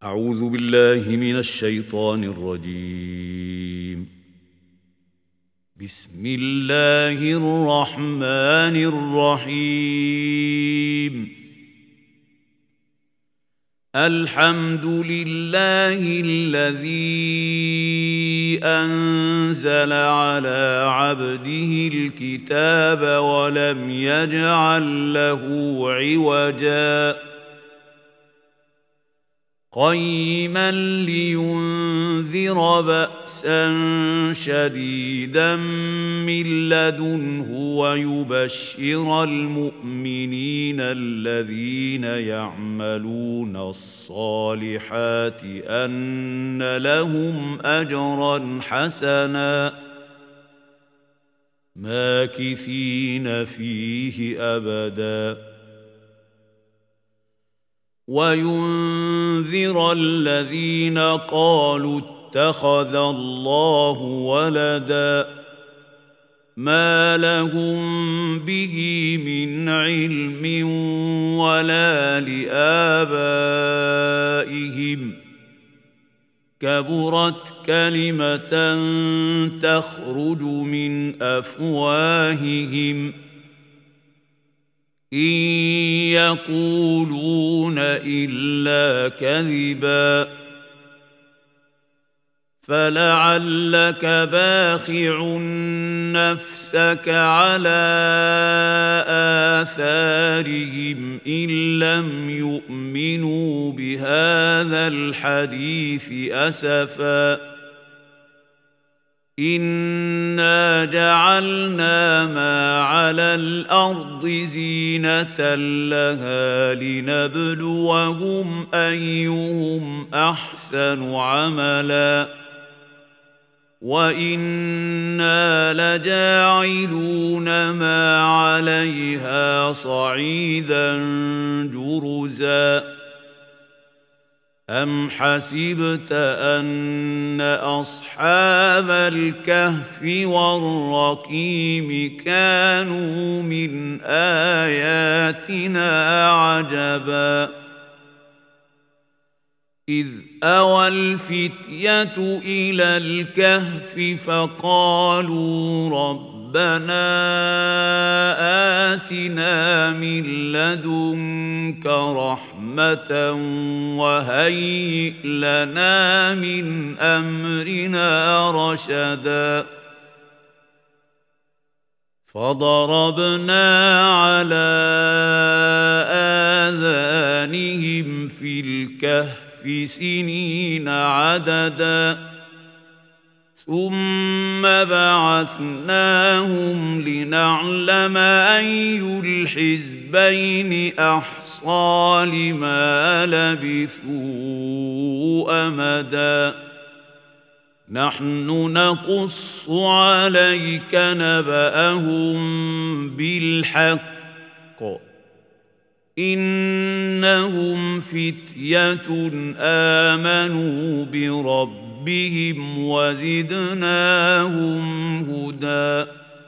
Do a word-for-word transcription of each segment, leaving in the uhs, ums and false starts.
أعوذ بالله من الشيطان الرجيم. بسم الله الرحمن الرحيم. الحمد لله الذي أنزل على عبده الكتاب ولم يجعل له عوجا قيما لينذر بأسا شديدا من لدنه ويبشر المؤمنين الذين يعملون الصالحات أن لهم أجرا حسنا ماكثين فيه أبدا وينذر الذين قالوا اتخذ الله ولدا ما لهم به من علم ولا لآبائهم كبرت كلمة تخرج من أفواههم إن يقولون إلا كذبا فلعلك باخع نفسك على آثارهم إن لم يؤمنوا بهذا الحديث أسفا إنا جعلنا ما على الأرض زينة لها لنبلوهم أيهم أحسن عملا وإنا لجاعلون ما عليها صعيدا جرزا أم حسبت أن أصحاب الكهف والرقيم كانوا من آياتنا عجبا إذ أوى الفتية إلى الكهف فقالوا ربنا آتنا من لدنك رحمة وهيئ لنا من أمرنا رشدا فضربنا على آذانهم في الكهف سنين عددا ثم بعثناهم لنعلم أي الحزبين أحصى لما لبثوا أمدا نحن نقص عليك نبأهم بالحق إنهم فتية آمنوا بربهم وزدناهم هدى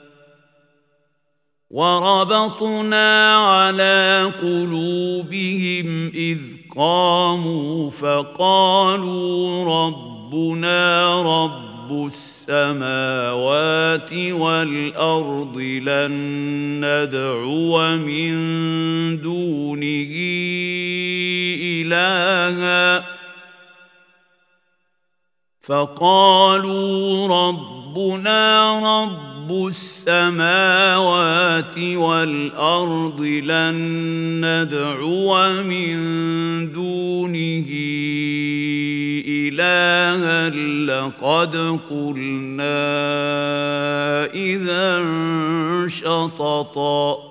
وربطنا على قلوبهم إذ قاموا فقالوا ربنا رب السماوات والأرض لن ندعو من دونه إلها فقالوا ربنا رب السماوات والأرض لن ندعو من دونه إلها لقد قلنا إذا شططا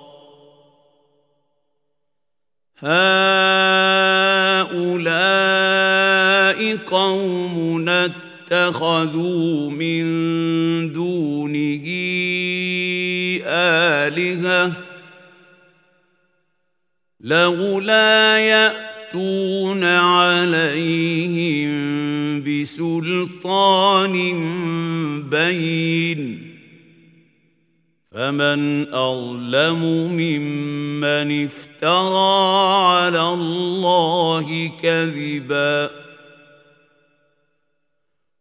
هؤلاء قومنا اتخذوا من دونه آلهة لولا يأتون عليهم بسلطان بين فمن أظلم ممن افترى على الله كذبا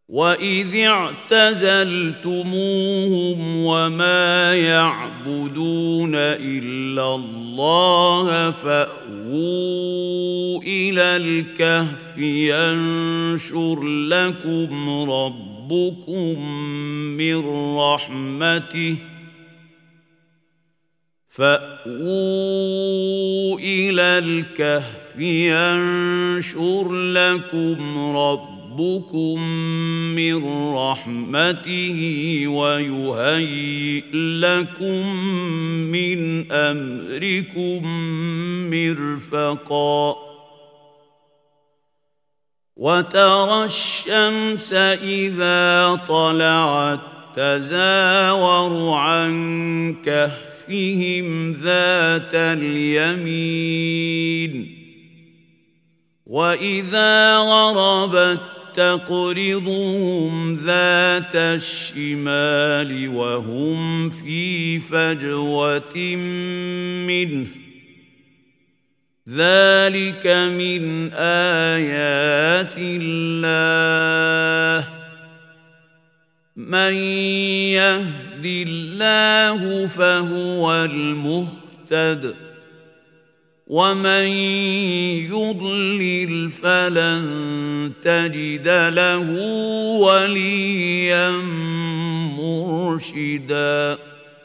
وإذ اعتزلتموهم وما يعبدون إلا الله فأووا إلى الكهف ينشر لكم ربكم من رحمته فأووا إلى الكهف ينشر لكم ربكم ربكم من رحمته ويهيئ لكم من أمركم مرفقا وترى الشمس إذا طلعت تزاور عن كهفهم ذات اليمين وإذا غربت تقرضهم ذات الشمال وهم في فجوة منه ذلك من آيات الله من يهد الله فهو المهتد ومن يضلل فلن تجد له وليا مرشدا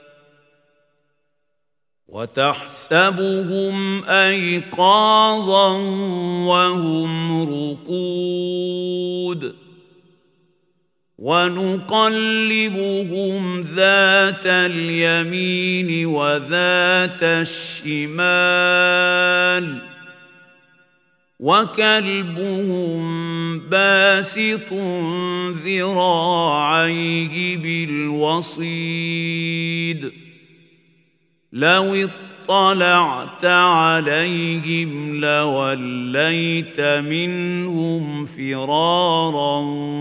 وتحسبهم أيقاظا وهم رقود ونقلبهم ذات اليمين وذات الشمال وكلبهم باسط ذراعيه بالوصيد لو اطلعت عليهم لوليت منهم فرارا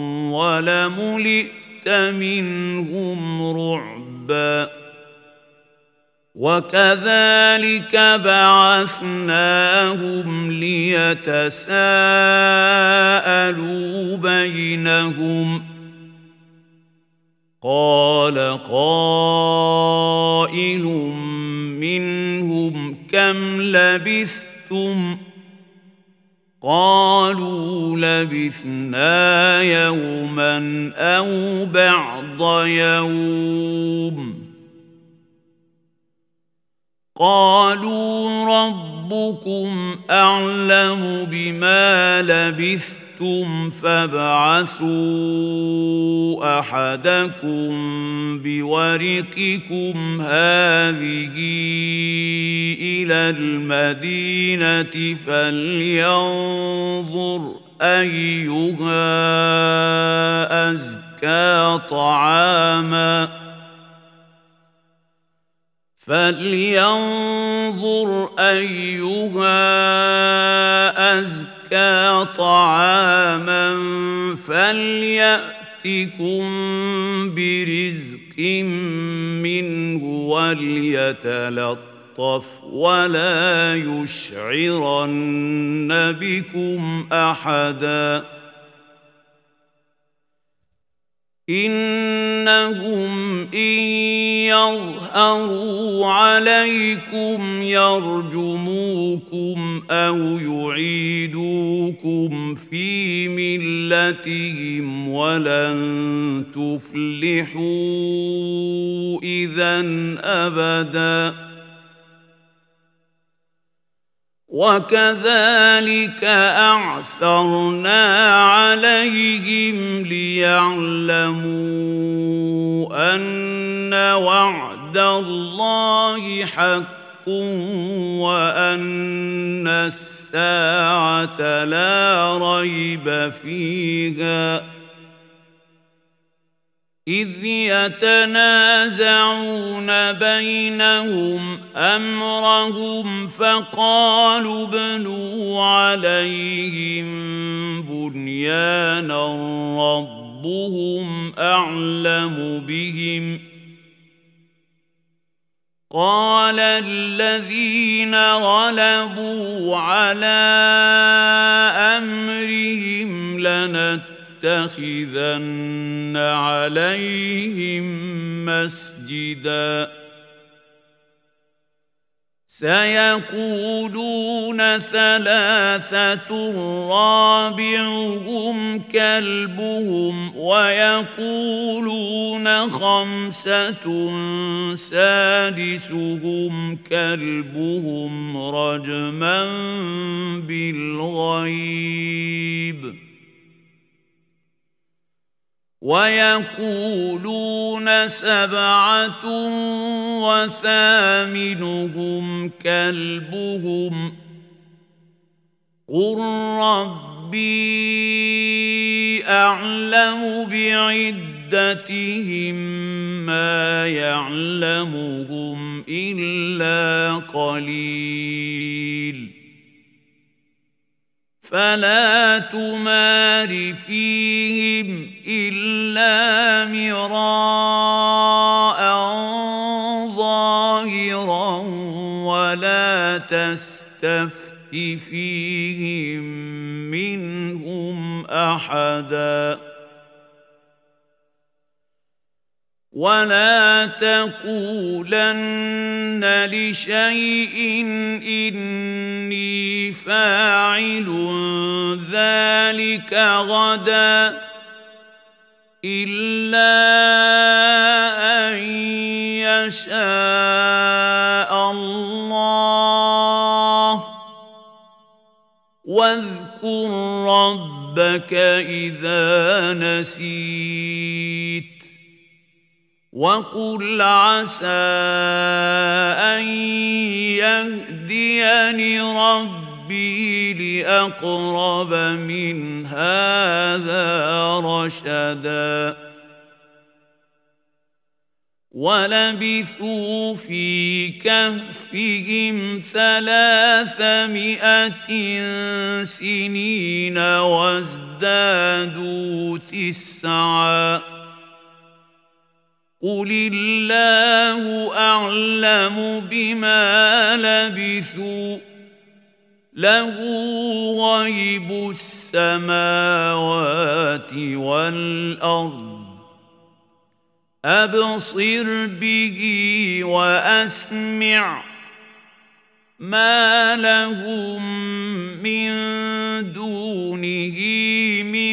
ولملئت منهم رعبا وكذلك بعثناهم ليتساءلوا بينهم قال قائل منهم كم لبثتم قالوا لبثنا يوما أو بعض يوم قالوا ربكم أعلم بما لبثتم فابعثوا أحدكم بورقكم هذه إلى المدينة فلينظر أيها أزكى طعاما فلينظر أيها أزكى طعاما فليأتكم برزق منه وليتلطف ولا يشعرن بكم أحدا إنهم إن يظهروا عليكم يرجموكم أو يعيدوكم في ملتهم ولن تفلحوا إذا أبدا وكذلك أعثرنا عليهم ليعلموا أن وعد الله حق وأن الساعة لا ريب فيها إذ يتنازعون بينهم أمرهم فقالوا ابنوا عليهم بنيانا ربهم أعلم بهم قال الذين غلبوا على أمرهم لنتبعن لنتخذن عليهم مسجدا سيقولون ثلاثة رابعهم كلبهم ويقولون خمسة سادسهم كلبهم رجما بالغيب ويقولون سبعة وثامنهم كلبهم قل ربي أعلم بعدتهم ما يعلمهم إلا قليل فلا تمار فيهم إلا مراء ظاهرا ولا تستفت فيهم منهم أحدا ولا تقولن لشيء إني فاعل ذلك غدا إلا أن يشاء الله واذكر ربك إذا نسيت وقل عسى أن يهديني ربي لأقرب من هذا رشدا ولبثوا في كهفهم ثلاثمائة سنين وازدادوا تسعا قل الله أعلم بما لبثوا له غيب السماوات والأرض أبصر به وأسمع ما لهم من دونه من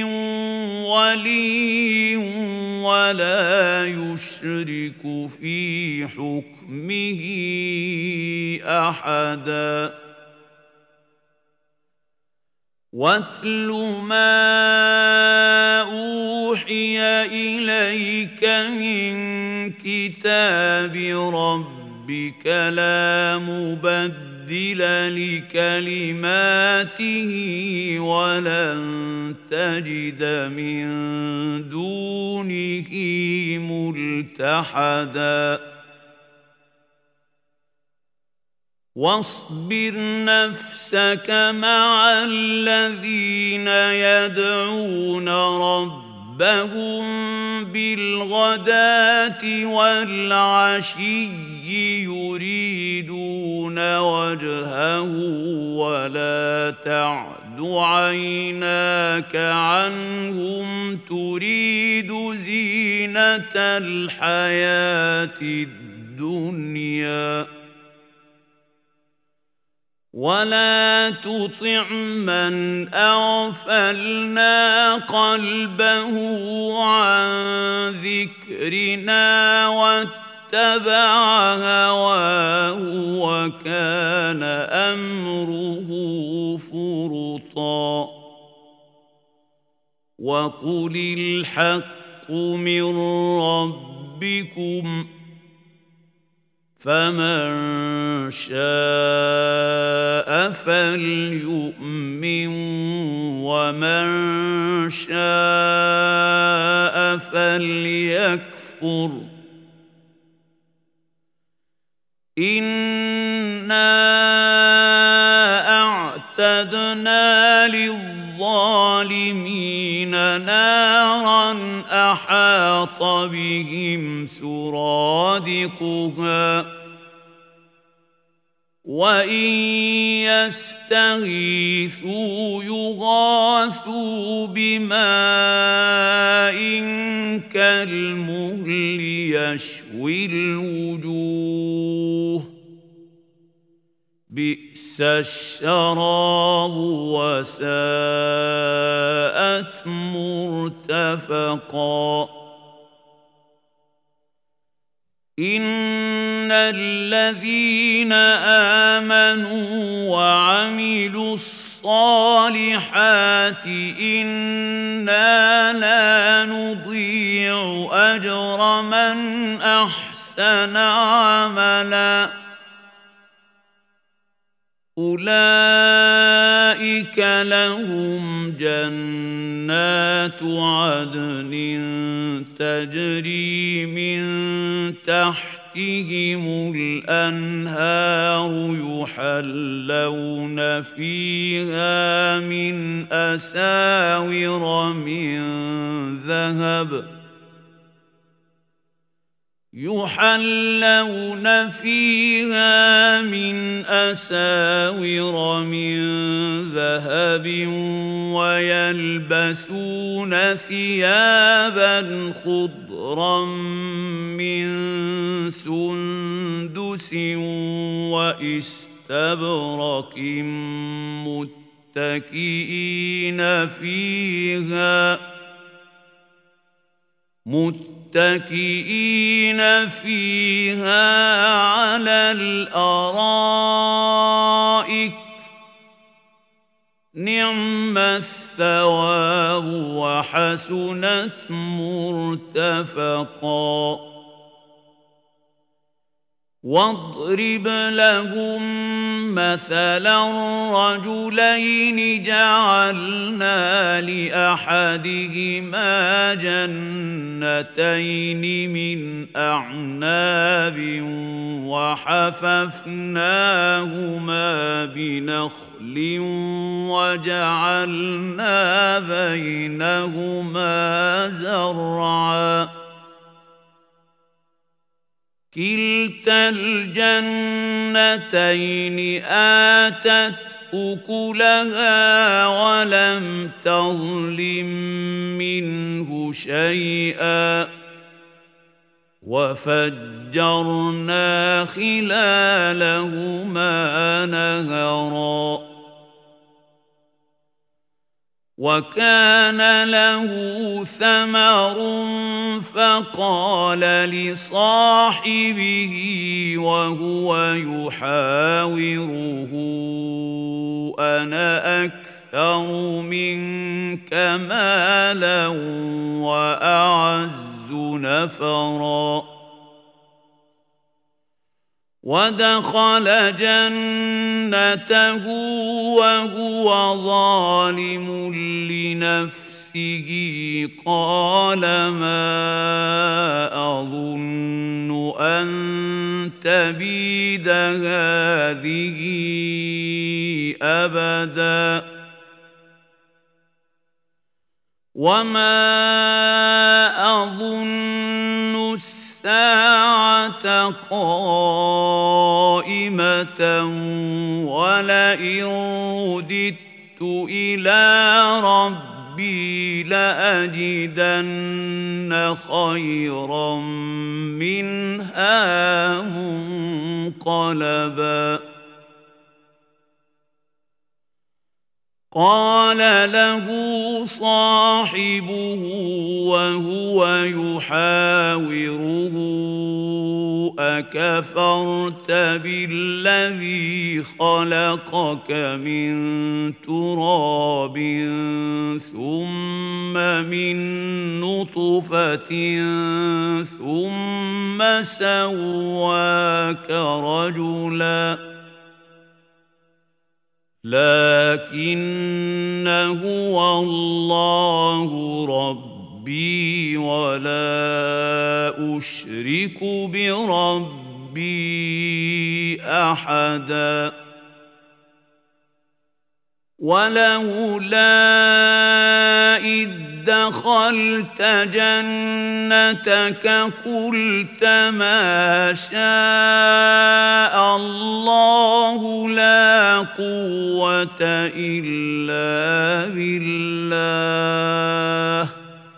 ولي ولا يشرك في حكمه أحدا واتل ما أوحي إليك من كتاب ربك لا مبدل لكلماته ولن تجد من دونه ملتحدا واصبر نفسك مع الذين يدعون ربهم بالغداة والعشي يريدون وجهه ولا تعد عيناك عنهم تريد زينة الحياة الدنيا ولا تطع من أغفلنا قلبه عن ذكرنا واتبع هواه وكان أمره فرطا وقل الحق من ربكم فمن شاء فليؤمن ومن شاء فليكفر إنا أعتدنا للظالمين نارا أحاط بهم سرادقها وإن يستغيثوا يغاثوا بماء كالمهل يشوي الوجوه بئس الشراب وساءت مرتفقا إن الذين آمنوا وعملوا الصالحات إنا لا نضيع أجر من أحسن عملا أولئك لهم جنات عدن تجري من تحتهم الأنهار يحلون فيها من أساور من ذهب يحلون فيها من أساور من ذهب ويلبسون ثيابا خضرا من سندس وإستبرق متكئين فيها متكئين فيها على الأرائك نعم الثواب وحسنت مرتفقا واضرب لهم مثلا رجلين جعلنا لأحدهما جنتين من أعناب وحففناهما بنخل وجعلنا بينهما زرعا كلتا الجنتين آتت أكلها ولم تظلم منه شيئا وفجرنا خلالهما نهرا وكان له ثمر فقال لصاحبه وهو يحاوره أنا أكثر منك مالا وأعز نفرا ودخل جنته وهو ظالم لنفسه قال ما أظن أن تبيد هذه أبدا وما أظن الساعة قائمة ولئن رددت إلى ربي لأجدن خيرا منها منقلبا قال له صاحبه وهو يحاوره أكفرت بالذي خلقك من تراب ثم من نطفة ثم سواك رجلاً لكن هو الله ربي ولا أشرك بربي أحدا ولولا إذ دخلت جنتك قلت ما شاء الله لا قوة إلا بالله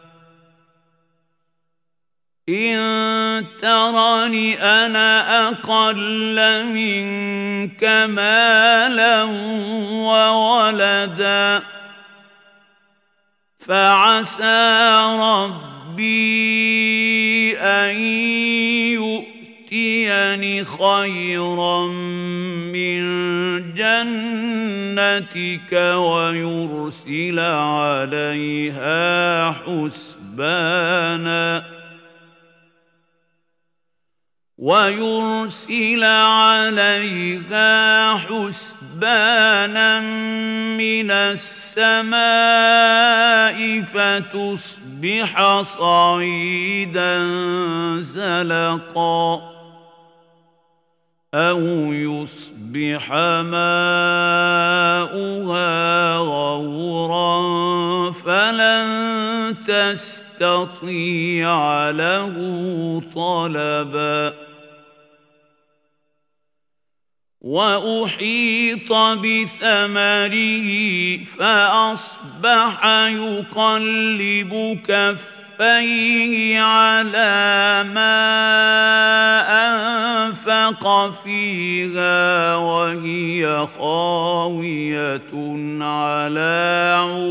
إن ترني أنا أقل منك مالا وولدا فعسى ربي أن يؤتيني خيرا من جنتك ويرسل عليها حسبانا ويرسل عليها حسبانا من السماء فتصبح صعيدا زلقا أو يصبح ماؤها غورا فلن تستطيع له طلبا وأحيط بثمره فأصبح يقلب كفيه على ما أنفق فيها وهي خاوية على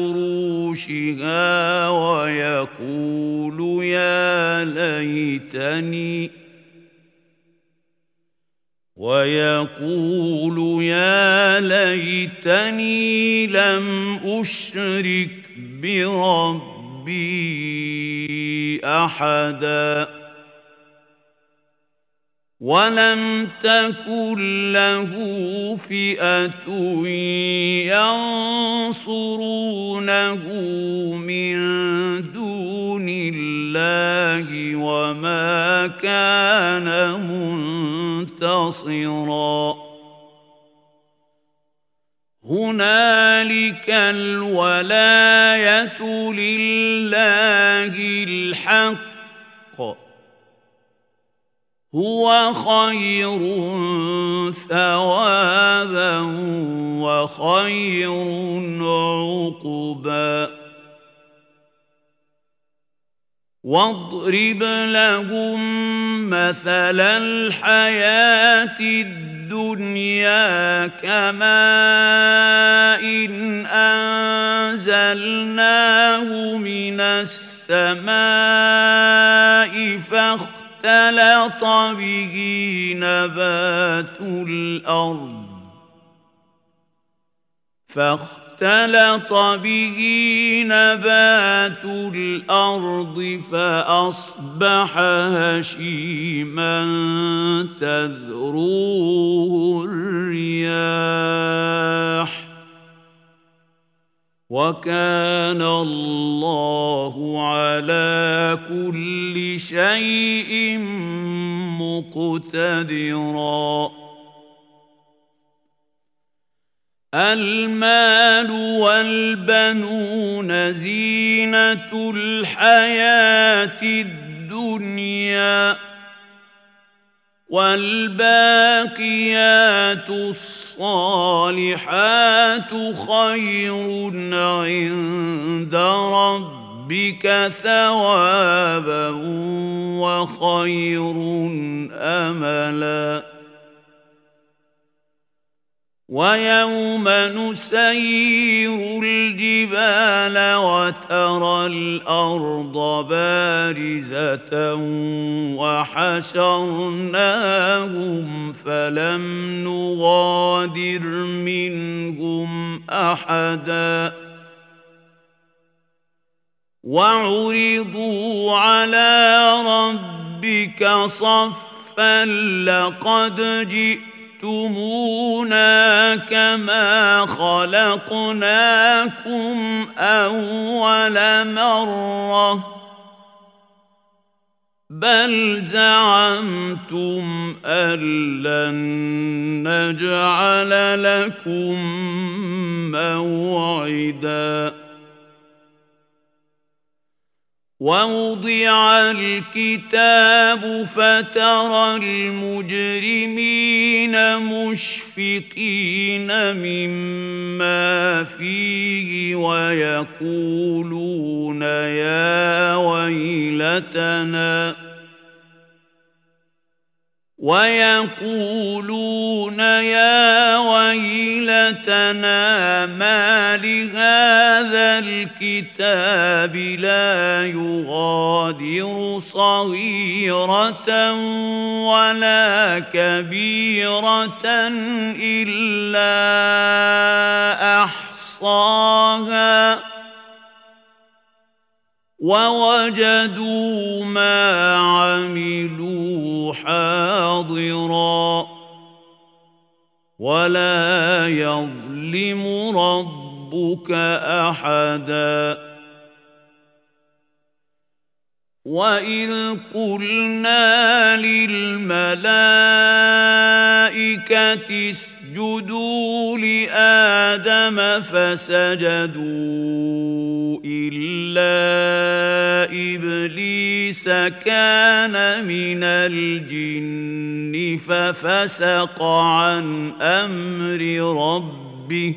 عروشها ويقول يا ليتني ويقول يا ليتني لم أشرك بربي أحدا ولم تكن له فئة ينصرونه من دون الله وما كان منتصرا هنالك الولاية لله الحق هو خير ثوابا وخير عقبا واضرب لهم مثل الحياة الدنيا كماء إن أنزلناه من السماء فاختلط به نبات الأرض فاختلط به نبات الأرض فأصبح هشيما تذروه الرياح وكان الله على كل شيء مقتدرا المال والبنون زينة الحياة الدنيا والباقيات الصالحات خير عند ربك ثوابا وخير أملا ويوم نسير الجبال وترى الأرض بارزة وحشرناهم فلم نغادر منهم أحدا وعرضوا على ربك صفا لقد جئت جئتمونا كما خلقناكم أول مرة بل زعمتم أن لن نجعل لكم موعدا ووضع الكتاب فترى المجرمين مشفقين مما فيه ويقولون يا ويلتنا ويقولون يا ويلتنا ما لهذا الكتاب لا يغادر صغيرة ولا كبيرة إلا أحصاها ووجدوا ما عملوا حاضرا ولا يظلم ربك أحدا وإذ قلنا للملائكة اسجدوا لآدم فسجدوا إلا إبليس كان من الجن ففسق عن أمر ربه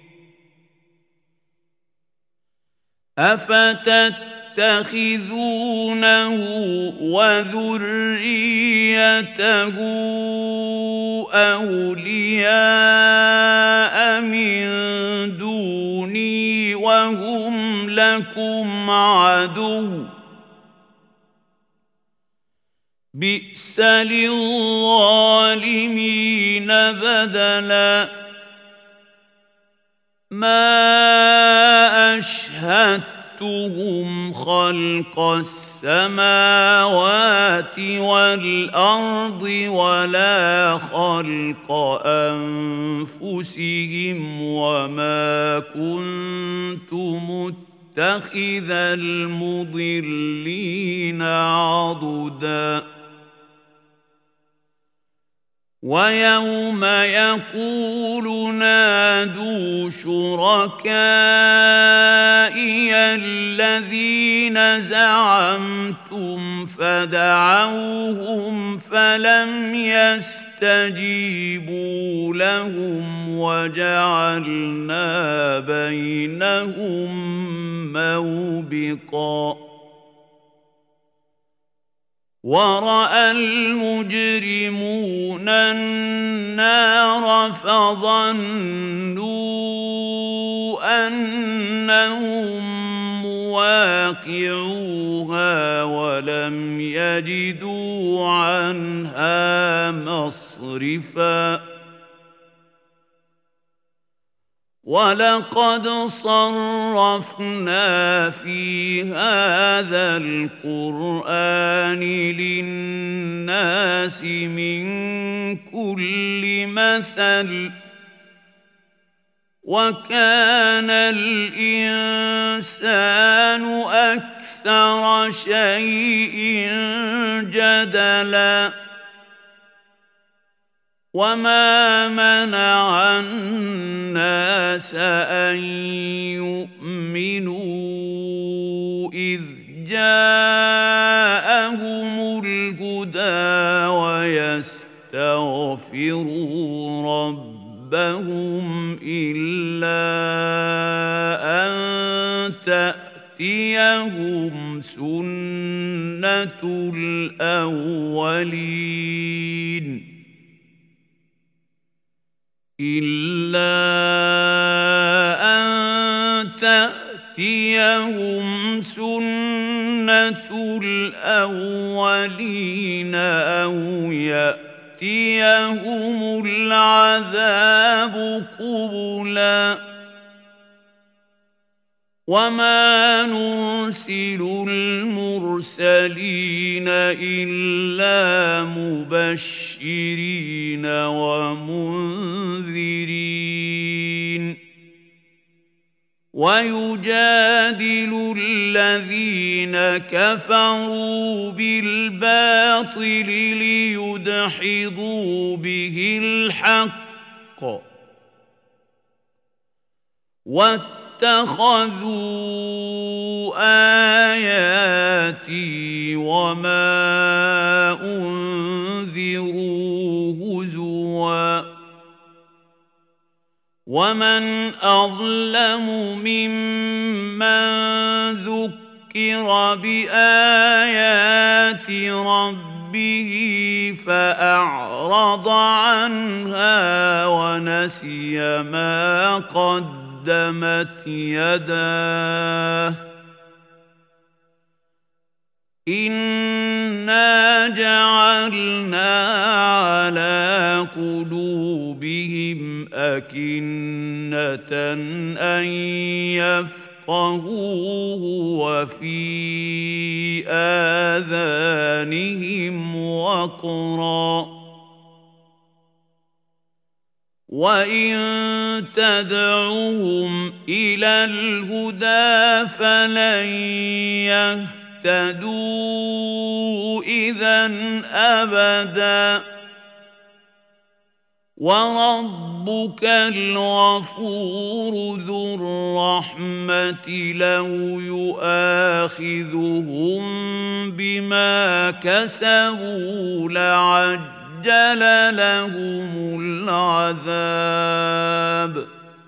أفتت تتخذونه وذريته أولياء من دوني وهم لكم عدو بئس للظالمين بدلا ما أشهدت هم خلق السماوات والأرض ولا خلق أنفسهم وما كنت متخذ المضلين عضدا ويوم يقول نادوا شركائي الذين زعمتم فدعوهم فلم يستجيبوا لهم وجعلنا بينهم موبقا ورأى المجرمون النار فظنوا أنهم مواقعوها ولم يجدوا عنها مصرفا ولقد صرفنا في هذا القرآن للناس من كل مثل وكان الإنسان أكثر شيء جدلا وما منع الناس أن يؤمنوا إذ جاءهم الهدى ويستغفروا ربهم إلا أن تأتيهم سنة الأولين إلا أن تأتيهم سنة الأولين أو يأتيهم العذاب قبلا وما نرسل المرسلين إلا مبشرين ومنذرين ويجادل الذين كفروا بالباطل ليدحضوا به الحق واتخذوا آيات آياتي وما أنذروا هزوا ومن أظلم ممن ذكر بآيات ربه فأعرض عنها ونسي ما قدمت يداه إنا جعلنا على قلوبهم أكنة أن يفقهوه وفي آذانهم وقرا وإن تدعوهم إلى الهدى فلن يهتدوا إذن أبدا وربك الغفور ذو الرحمة لو يؤاخذهم بما كسبوا لعجل لهم العذاب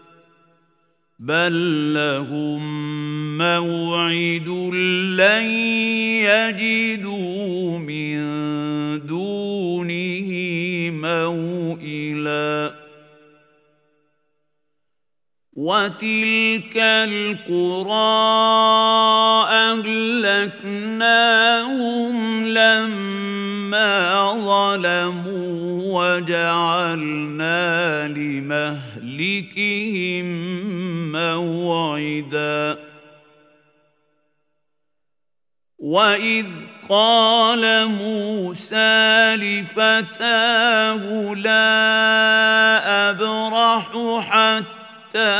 بل لهم موعد لن يجدوا من دونه موئلا وتلك القرى أهلكناهم لما ظلموا وجعلنا لمهلكهم موعدا وإذ قال موسى لفتاه لا أبرح حتى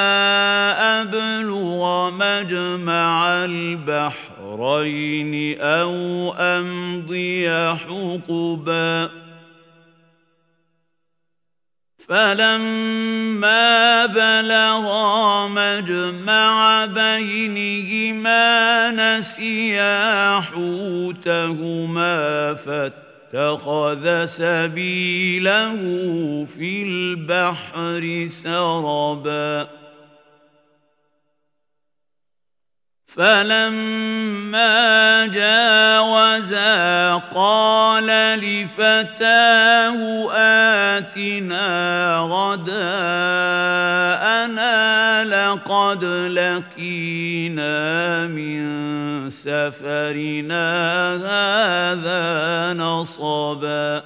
أبلغ مجمع البحرين أو أمضي حقبا فلما بلغا مجمع بينهما نسيا حوتهما فاتخذ سبيله في البحر سربا فلما جاوزا قال لفتاه آتنا غداءنا لقد لقينا من سفرنا هذا نصبا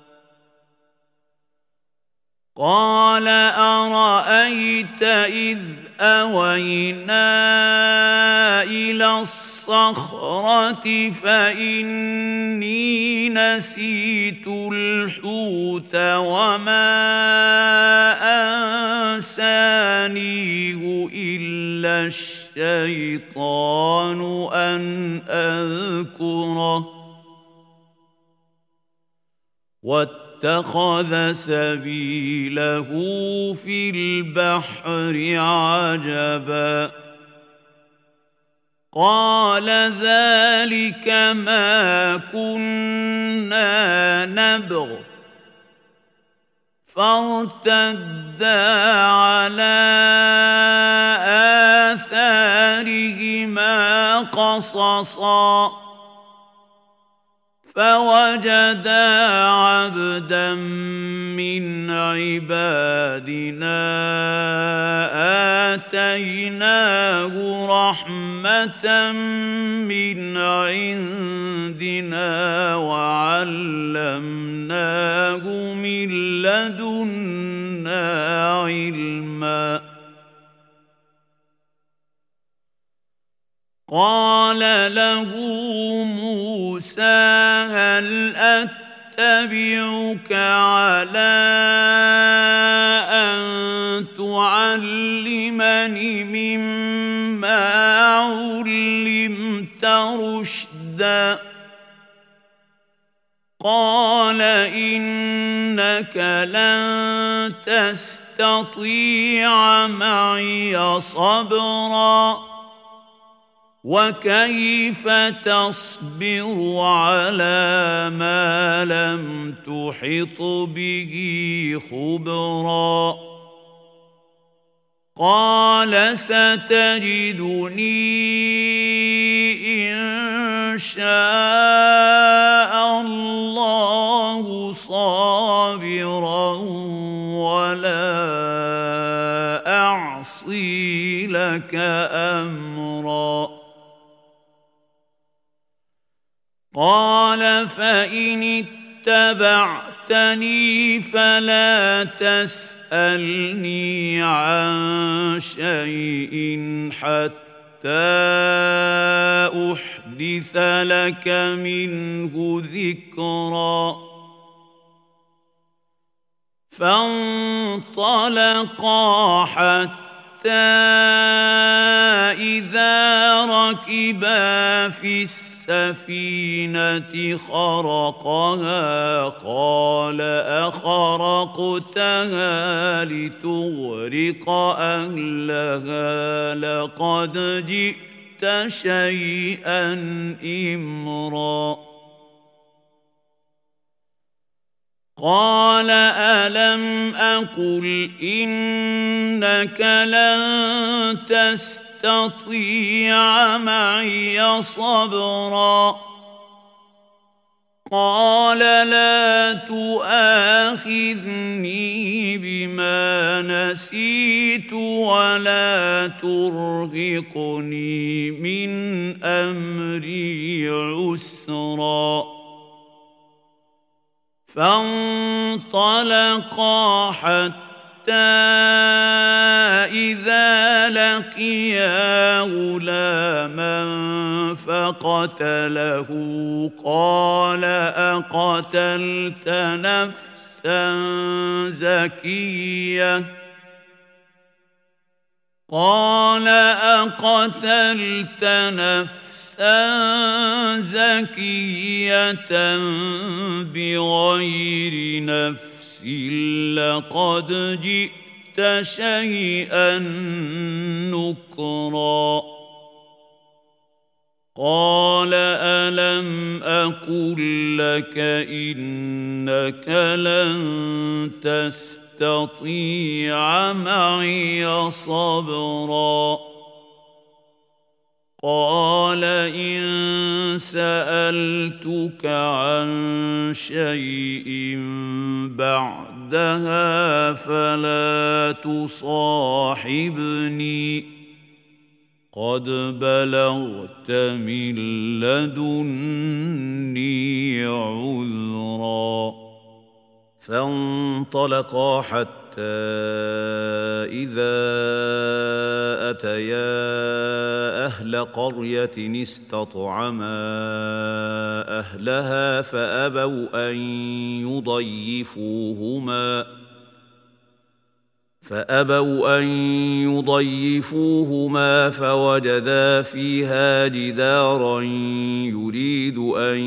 قال أرأيت إذ أوينا إلى الصخرة فإني نسيت الحوت وما أنسانيه إلا الشيطان أن أذكره واتخذ سبيله في البحر عجبا قال ذلك ما كنا نبغ فارتدا على آثارهما قصصا فوجدا عبدا من عبادنا آتيناه رحمة من عندنا وعلمناه من لدنا علما قال له موسى هل أتبعك على أن تعلمني مما علمت رشدا قال إنك لن تستطيع معي صبرا وكيف تصبر على ما لم تحط به خبرا قال ستجدني إن شاء الله صابرا ولا أعصي لك أمرا قال فإن اتبعتني فلا تسألني عن شيء حتى أحدث لك منه ذكرا فانطلقا حتى إذا ركبا في السفينة خرقها قال أخرقتها لتغرق أهلها لقد جئت شيئا إمرا قال ألم أقل إنك لن تستطيع معي صبرا قال لا تؤاخذني بما نسيت ولا ترهقني من أمري عسرا فانطلقا حتى إذا لقيا غلاما فقتله قال أقتلت نفسا زكية قال أقتلت نفسا زكية بغير نفس لقد جئت شيئا نكرا قال ألم أقل لك إنك لن تستطيع معي صبرا قال إن سألتك عن شيء بعدها فلا تصاحبني قد بلغت من لدني عذرا فانطلقا حتى إذا أتيا أهل قرية استطعما أهلها فأبوا أن يضيفوهما فأبوا أن يضيفوهما فوجدا فيها جدارا يريد أن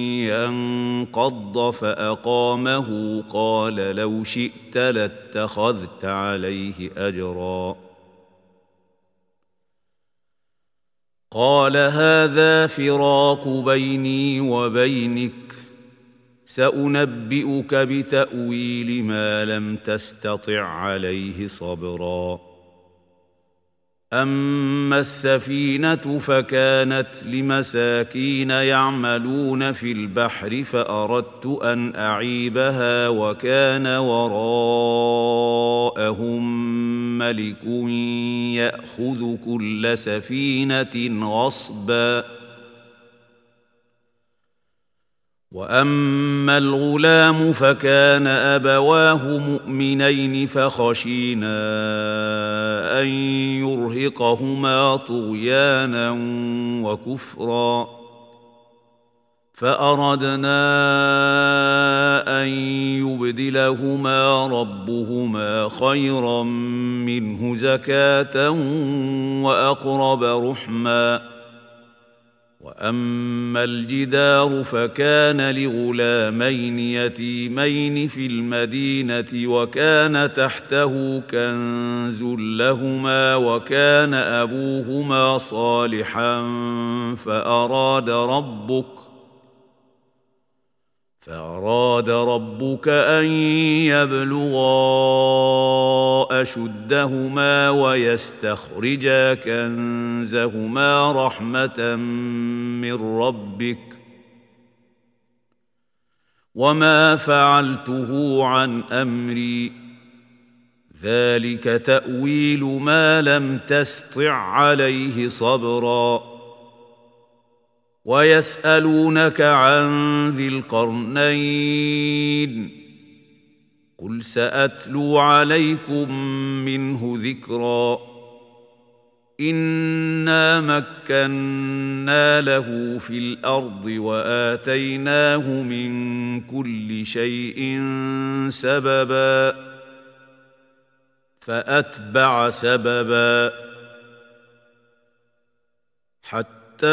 ينقض فأقامه قال لو شئت لاتخذت عليه أجرا قال هذا فراق بيني وبينك سأنبئك بتأويل ما لم تستطع عليه صبرا أما السفينة فكانت لمساكين يعملون في البحر فأردت أن أعيبها وكان وراءهم ملك يأخذ كل سفينة غصبا وأما الغلام فكان أبواه مؤمنين فخشينا أن يرهقهما طغيانا وكفرا فأردنا أن يبدلهما ربهما خيرا منه زكاة وأقرب رحما وأما الجدار فكان لغلامين يتيمين في المدينة وكان تحته كنز لهما وكان أبوهما صالحا فأراد ربك فأراد ربك أن يبلغا أشدهما ويستخرجا كنزهما رحمة من ربك وما فعلته عن أمري ذلك تأويل ما لم تسطع عليه صبرا ويسألونك عن ذي القرنين قل سأتلو عليكم منه ذكرا إنا مكنا له في الأرض وآتيناه من كل شيء سببا فأتبع سببا حتى حتى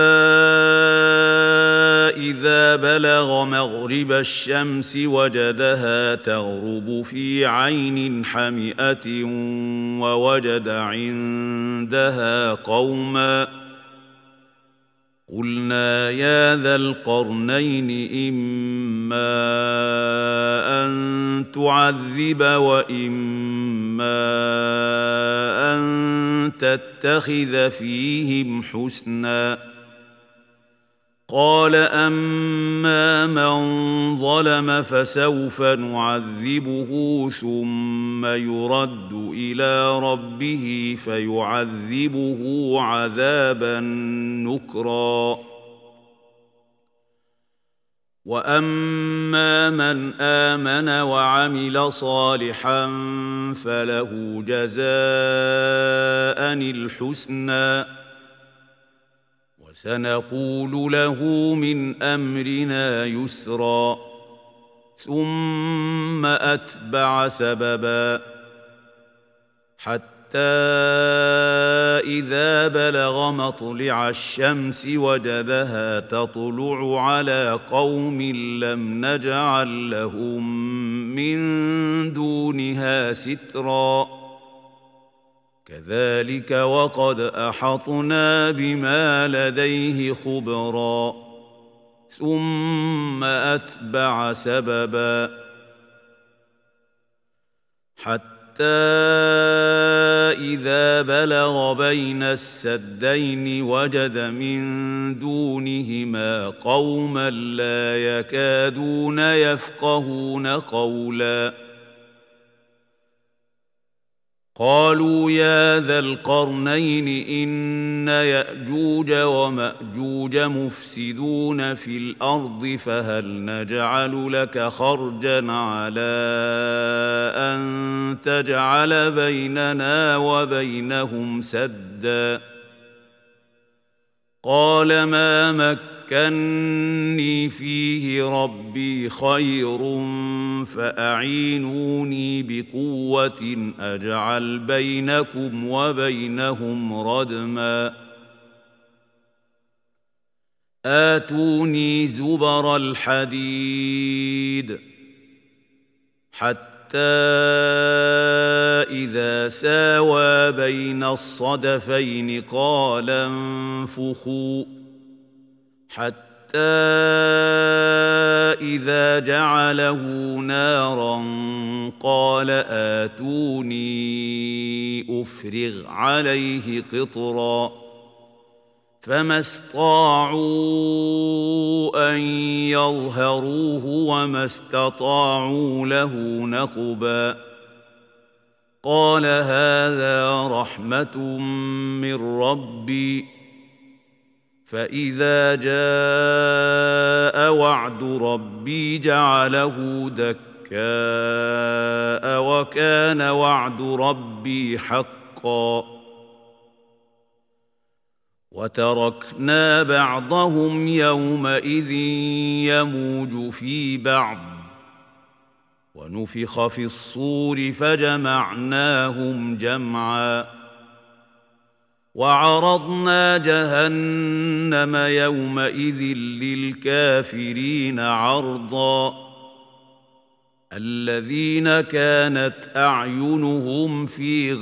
إذا بلغ مغرب الشمس وجدها تغرب في عين حمئة ووجد عندها قوما قلنا يا ذا القرنين إما أن تعذب وإما أن تتخذ فيهم حسنا قال أما من ظلم فسوف نعذبه ثم يرد إلى ربه فيعذبه عذابا نكرا وأما من آمن وعمل صالحا فله جزاء الحسنى وسنقول له من أمرنا يسرا ثم أتبع سببا حتى إذا بلغ مطلع الشمس وجدها تطلع على قوم لم نجعل لهم من دونها سترا كذلك وقد أحطنا بما لديه خبرا ثم أتبع سببا حتى إذا بلغ بين السدين وجد من دونهما قوما لا يكادون يفقهون قولا قالوا يا ذا القرنين إن يأجوج ومأجوج مفسدون في الأرض فهل نجعل لك خرجا على أن تجعل بيننا وبينهم سدا قال ما مكني فيه ربي خير فأعينوني بقوة أجعل بينكم وبينهم ردما آتوني زبر الحديد حتى إذا ساوى بين الصدفين قال انفخوا حتى إذا جعله نارا قال آتوني أفرغ عليه قطرا فما استطاعوا أن يظهروه وما استطاعوا له نقبا قال هذا رحمة من ربي فإذا جاء وعد ربي جعله دكاء وكان وعد ربي حقا وتركنا بعضهم يومئذ يموج في بعض ونفخ في الصور فجمعناهم جمعا وعرضنا جهنم يومئذ للكافرين عرضا الذين كانت أعينهم في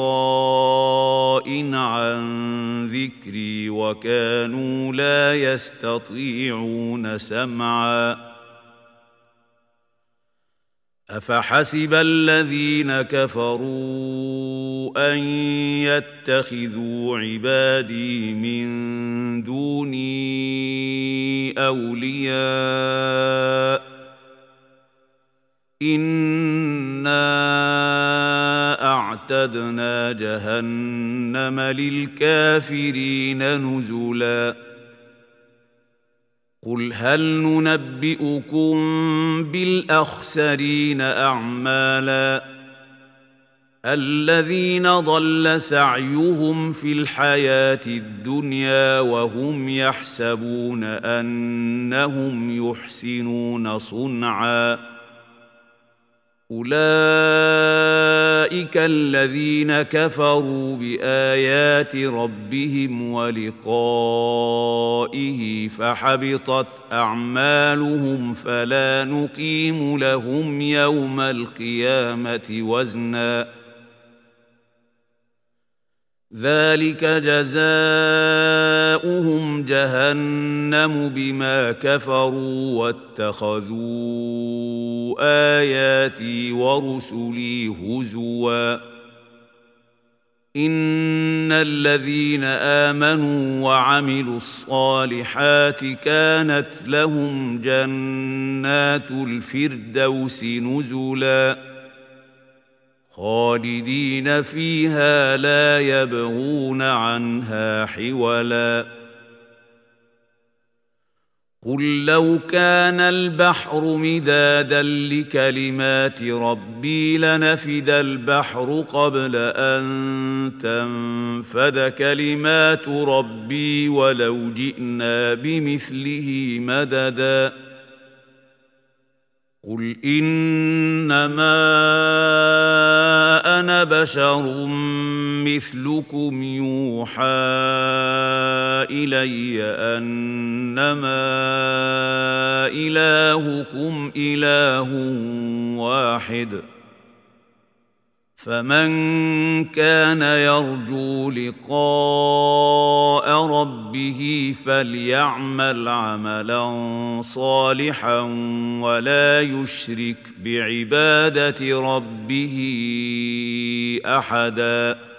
غطاء عن ذكري وكانوا لا يستطيعون سمعا أفحسب الذين كفروا أن يتخذوا عبادي من دوني أولياء إنا أعتدنا جهنم للكافرين نزلا قل هل ننبئكم بالأخسرين أعمالا الذين ضل سعيهم في الحياة الدنيا وهم يحسبون أنهم يحسنون صنعا أولئك الذين كفروا بآيات ربهم ولقائه فحبطت أعمالهم فلا نقيم لهم يوم القيامة وزنا ذلك جزاؤهم جهنم بما كفروا واتخذوا آياتي ورسلي هزوا إن الذين آمنوا وعملوا الصالحات كانت لهم جنات الفردوس نزلا خالدين فيها لا يبغون عنها حولا قل لو كان البحر مدادا لكلمات ربي لنفد البحر قبل أن تنفد كلمات ربي ولو جئنا بمثله مددا قل إنما أنا بشر مثلكم يوحى إلي أنما إلهكم إله واحد فمن كان يرجو لقاء ربه فليعمل عملا صالحا ولا يشرك بعبادة ربه أحدا